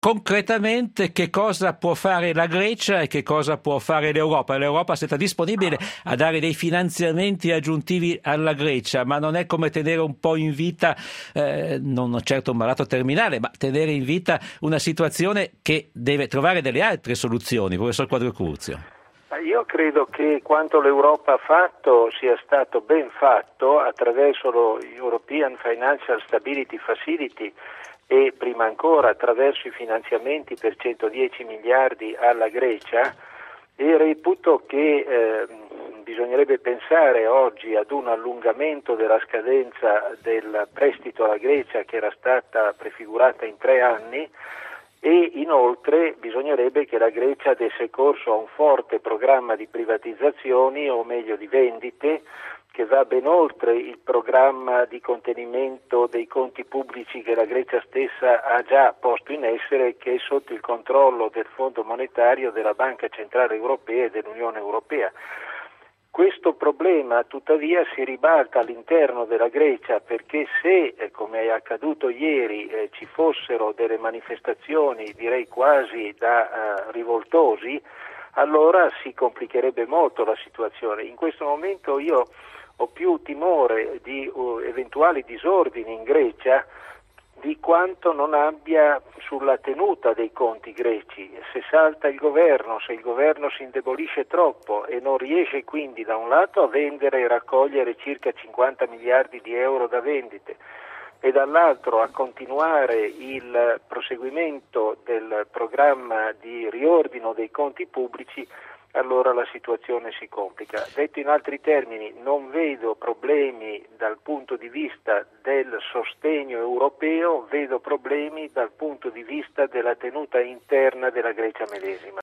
concretamente che cosa può fare la Grecia e che cosa può fare l'Europa? L'Europa è stata disponibile a dare dei finanziamenti aggiuntivi alla Grecia, ma non è come tenere un po' in vita, non certo un malato terminale, ma tenere in vita una situazione che deve trovare delle altre soluzioni, professor Quadrocuzio. Io credo che quanto l'Europa ha fatto sia stato ben fatto attraverso lo European Financial Stability Facility e prima ancora attraverso i finanziamenti per 110 miliardi alla Grecia, e reputo che bisognerebbe pensare oggi ad un allungamento della scadenza del prestito alla Grecia, che era stata prefigurata in 3 anni, e inoltre bisognerebbe che la Grecia desse corso a un forte programma di privatizzazioni, o meglio di vendite, che va ben oltre il programma di contenimento dei conti pubblici che la Grecia stessa ha già posto in essere, che è sotto il controllo del Fondo monetario, della Banca Centrale Europea e dell'Unione Europea. Questo problema tuttavia si ribalta all'interno della Grecia, perché se, come è accaduto ieri, ci fossero delle manifestazioni, direi quasi da rivoltosi, allora si complicherebbe molto la situazione. In questo momento io ho più timore di eventuali disordini in Grecia di quanto non abbia sulla tenuta dei conti greci. Se salta il governo, se il governo si indebolisce troppo e non riesce quindi da un lato a vendere e raccogliere circa 50 miliardi di euro da vendite e dall'altro a continuare il proseguimento del programma di riordino dei conti pubblici, allora la situazione si complica. Detto in altri termini, non vedo problemi dal punto di vista del sostegno europeo, vedo problemi dal punto di vista della tenuta interna della Grecia medesima.